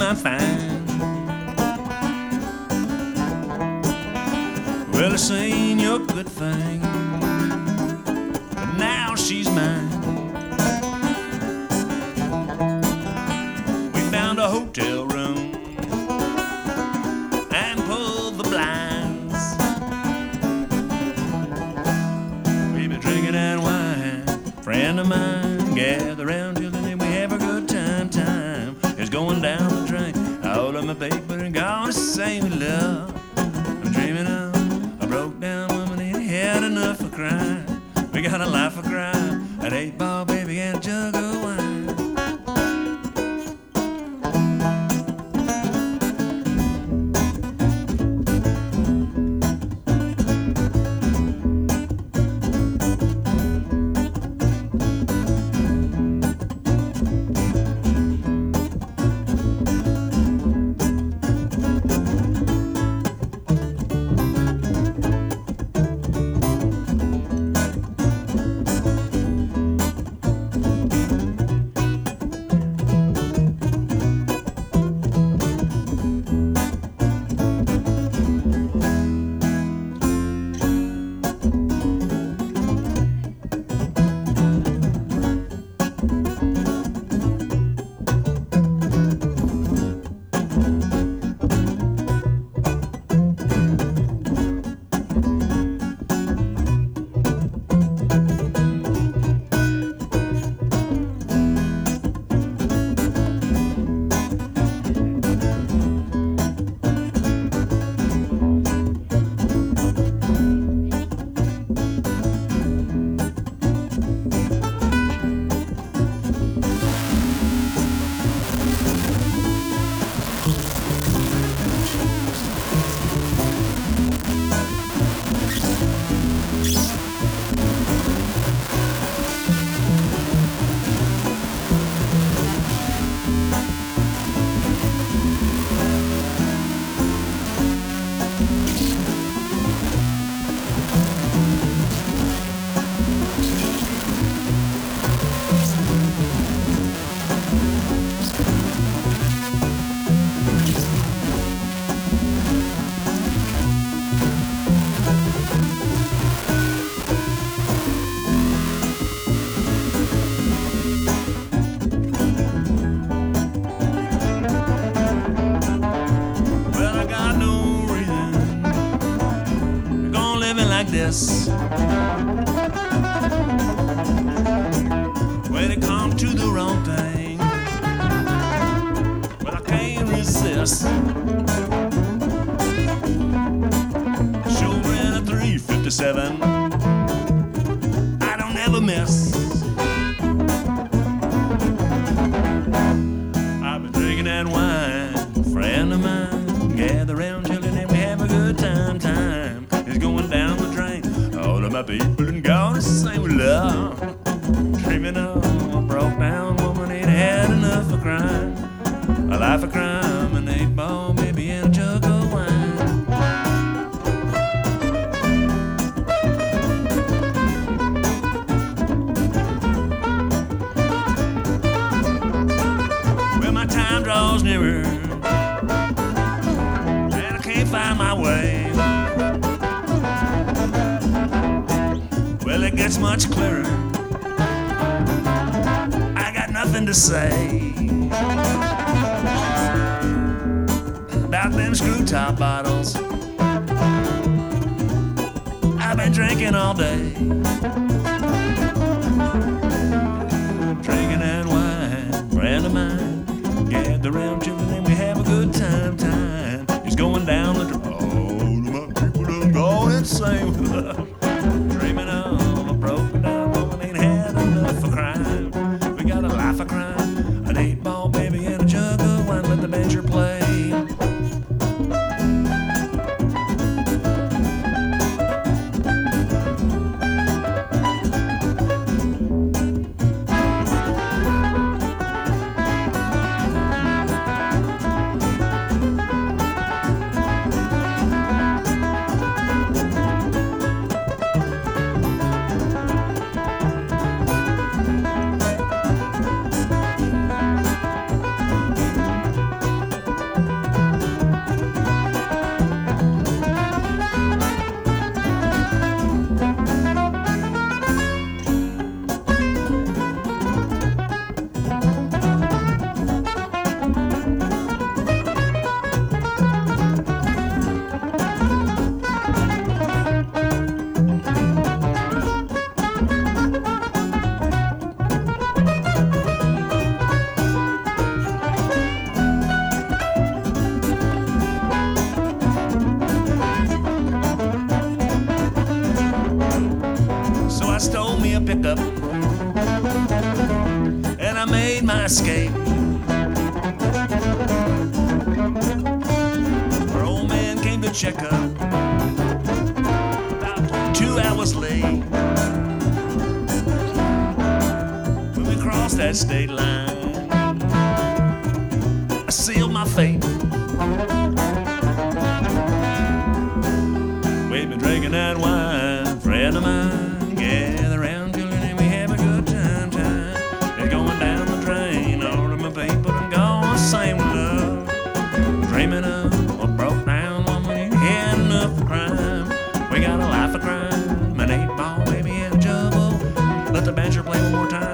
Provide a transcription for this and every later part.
might find. Well, I seen your good thing, but now she's mine. We found a hotel room and pulled the blinds. We been drinking that wine, friend of mine. Gather round till the day we have a good time. Time is going down the drain. All of my paper and gone to say we love. I'm dreaming of a broke down woman ain't had enough for crying. We got a life of crime, an 8-ball baby and a jug of wine. This. When it comes to the wrong thing, but I can't resist. Sure in a 357, I don't ever miss. I've been drinking that wine, friend of mine. Gather round, children, and we have a good time. Time is going down the drain. All of my people and gone to say we love. Dreaming of a broke down woman ain't had enough for crime. A life of crime, an 8-ball baby and a jug of wine. Well, my time draws nearer and I can't find my way. Well, it gets much clearer. I got nothing to say about them screw top bottles I've been drinking all day. Drinking that wine, friend of mine. Gather round, children, and we have a good time. Time is going down the drain. All of my people done gone insane with love. Dreaming of a broken down woman ain't had enough for crime. We got a life of crime, an 8-ball baby and a jug of wine. Let the banjo play. back up, and I made my escape. Our old man came to check up, about 2 hours late. When we crossed that state line, I sealed my fate. We've been drinking that wine, friend of mine. Gather round, children, and we have a good time. They're going down the drain. All of my people are going same with love. Dreaming of a broke down woman, heading up for crime. We got a life of crime, an 8-ball, baby, and a juggle. Let the banjo play one more time.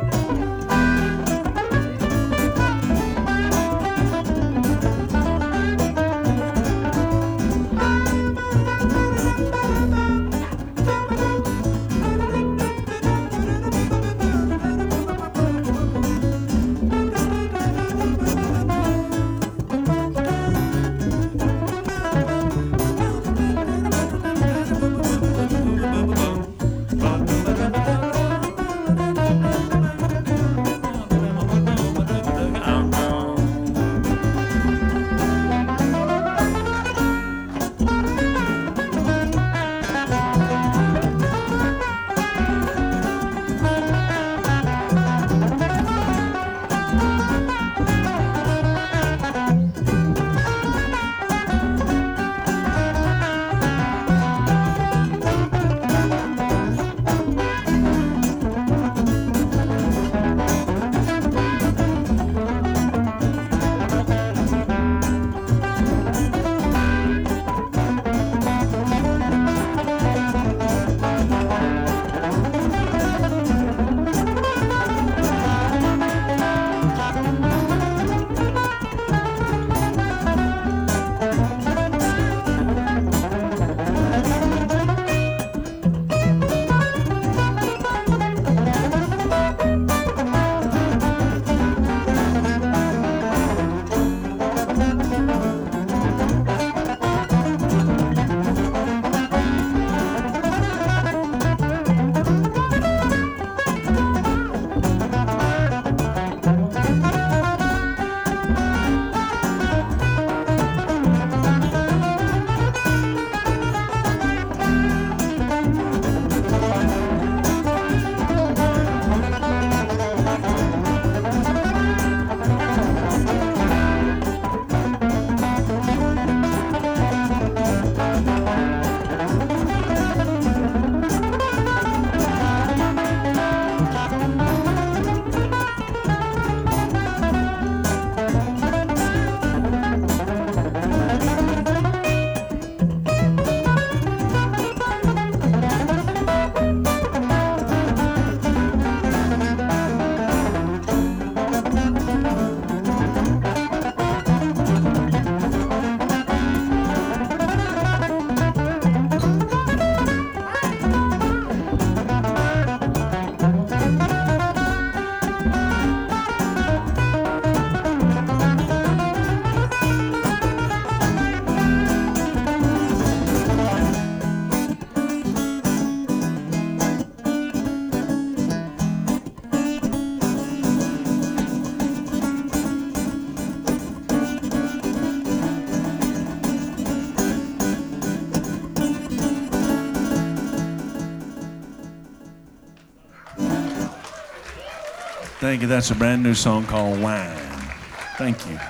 Thank you. That's a brand new song called Wine. Thank you.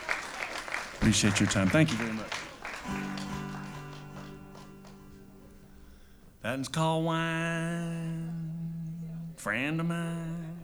Appreciate your time. Thank you very much. That's called Wine, friend of mine.